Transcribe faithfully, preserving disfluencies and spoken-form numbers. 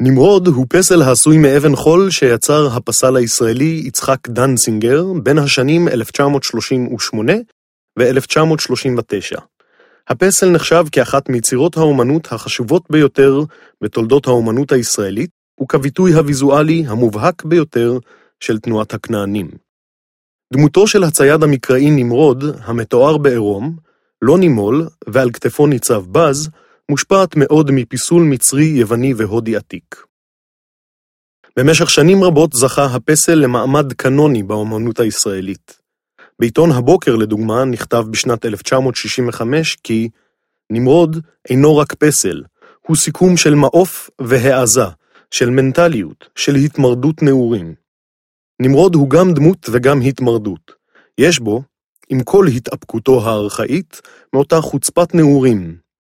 נמרוד הוא פסל העשוי מאבן חול שיצר הפסל הישראלי יצחק דנצינגר בין השנים אלף תשע מאות שלושים ושמונה ו-אלף תשע מאות שלושים ותשע. הפסל נחשב כאחת מיצירות האומנות החשובות ביותר בתולדות האומנות הישראלית, וכביטוי הוויזואלי המובהק ביותר של תנועת הכנענים. דמותו של הצייד המקראי נמרוד, המתואר בעירום, לא נימול, ועל כתפו ניצב בז, מושפעת מאוד מפיסול מצרי, יווני והודי עתיק. במשך שנים רבות זכה הפסל למעמד קנוני באומנות הישראלית. בעיתון הבוקר לדוגמה נכתב בשנת אלף תשע מאות שישים וחמש כי נמרוד אינו רק פסל, הוא סיכום של מעוף והעזה, של מנטליות, של התמרדות נעורים. נמרוד הוא גם דמות וגם התמרדות. יש בו, עם כל התאפקותו הארכאית, מאותה חוצפת נעורים,